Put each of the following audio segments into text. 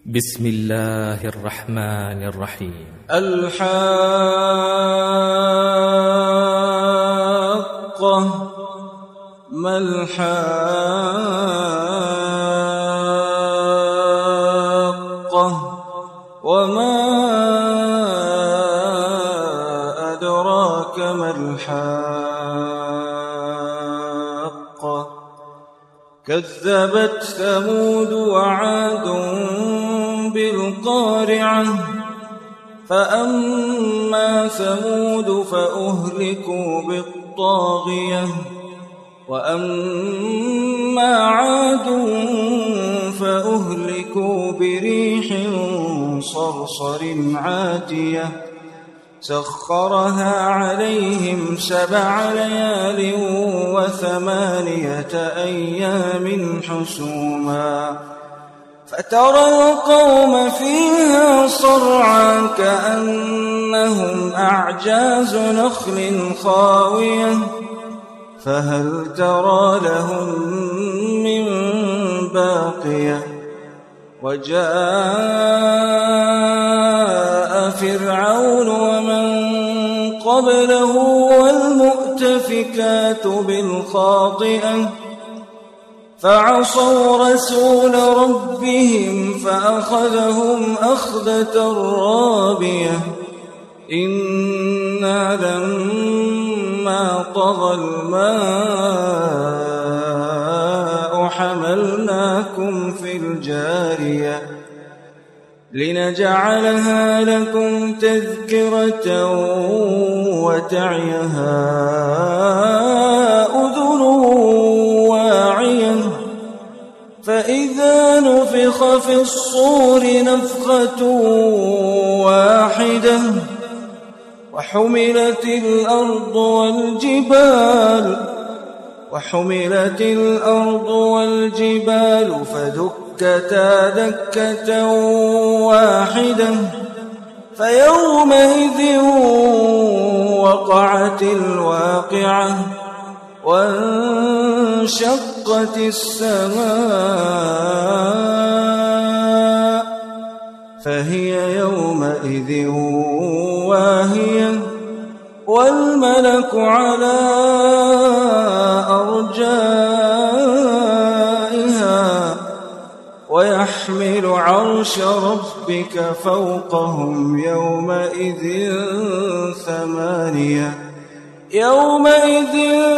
بسم الله الرحمن الرحيم. الحاقة ما الحاقة وما أدراك ما الحاقة كذبت ثمود وعاد بالقارعة فأما ثمود فأهلكوا بالطاغية وأما عاد فأهلكوا بريح صرصر عاتية سخرها عليهم 7 ليال و8 أيام حسوما فترى القوم فيها صرعى كأنهم أعجاز نخل خاوية فهل ترى لهم من باقية وجاء فرعون ومن قبله والمؤتفكات بالخاطئة فعصوا رسول ربهم فأخذهم أخذة رابية إنا لما طغى الماء حملناكم في الجارية لنجعلها لكم تذكرة وتعيها أذن واعية فإذا نفخ في الصور نفخة واحدة وحملت الأرض والجبال فدكتا دكة واحدة فيومئذ وقعت الواقعة وانشقت السماء فهي يومئذ واهية والملك على أرجائها ويحمل عرش ربك فوقهم يومئذ 8 يومئذ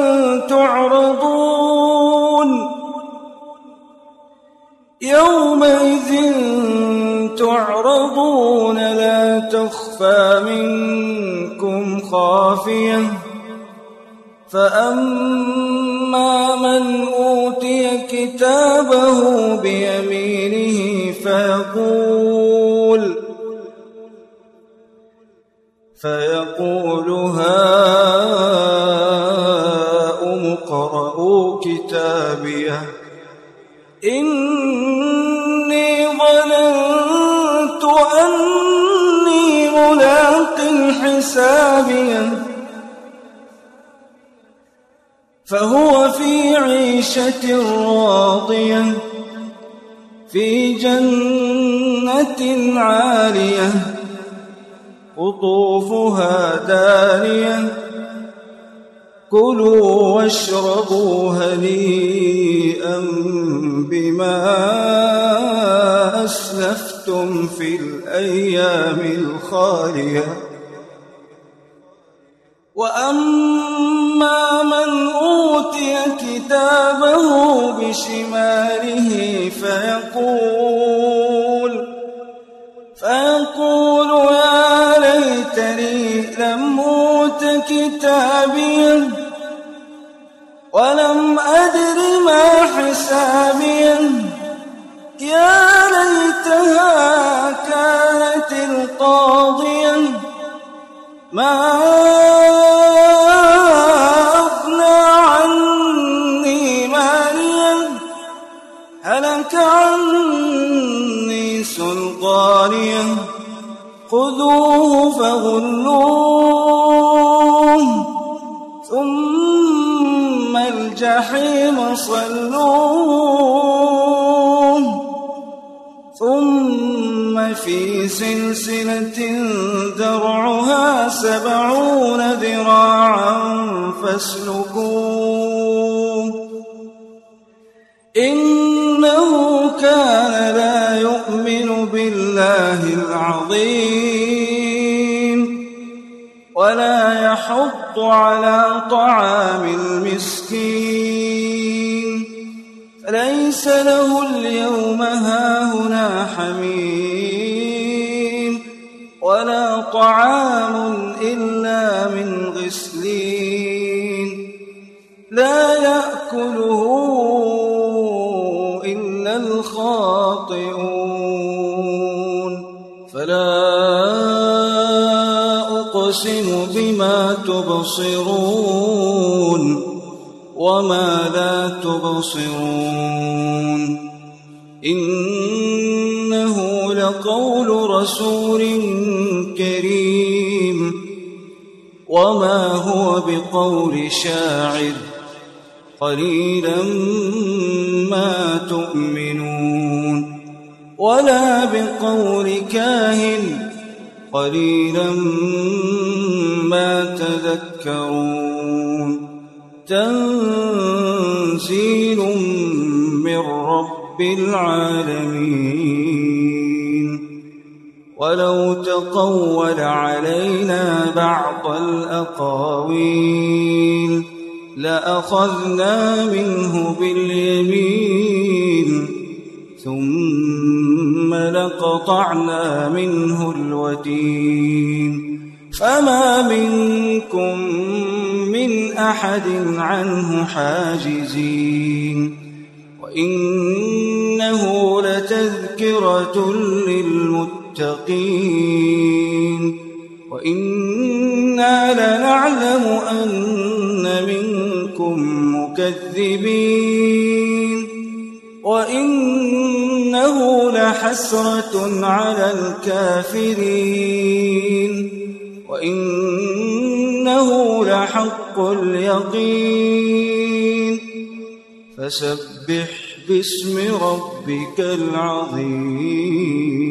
تعرضون لا تخفى منكم خافية فأما من أوتي كتابه بيمينه فيقول هاؤم اقرءوا كتابيه إني ظننت أني ملاق حسابيه فهو في عيشة راضية في جنة عالية قطوفها دانية كلوا واشربوا هنيئا بما أسلفتم في الأيام الخالية وأما من أوتي كتابه بشماله فيقول يا ليتني لم أوت كتابيه ولم أدر ما حسابيه يا ليتها كانت القاضية ما أغنى عني ماليا هلك عني سلطانيا خذوه فغلوه ثم الجحيم صلوه ثم ثم في سلسلة ذرعها 70 ذراعا فاسلكوه إنه كان لا يؤمن بالله العظيم ولا يحض على طعام المسكين فليس له اليوم هاهنا حميم ولا طعام إلا من غسلين لا يأكله إلا الخاطئون فلا أقسم بما تبصرون وما لا تبصرون إنه لقول رسول كريم وما هو بقول شاعر قليلا ما تؤمنون ولا بقول كاهن قليلا ما تذكرون تنزيل من رب العالمين ولو تقول علينا بعض الأقاويل لأخذنا منه باليمين ثم لقطعنا منه الوتين فما منكم من أحد عنه حاجزين وإنه لتذكرة للمتقين وإنا لنعلم أن منكم مكذبين وإنه لحسرة على الكافرين وإنه لحق اليقين فسبح باسم ربك العظيم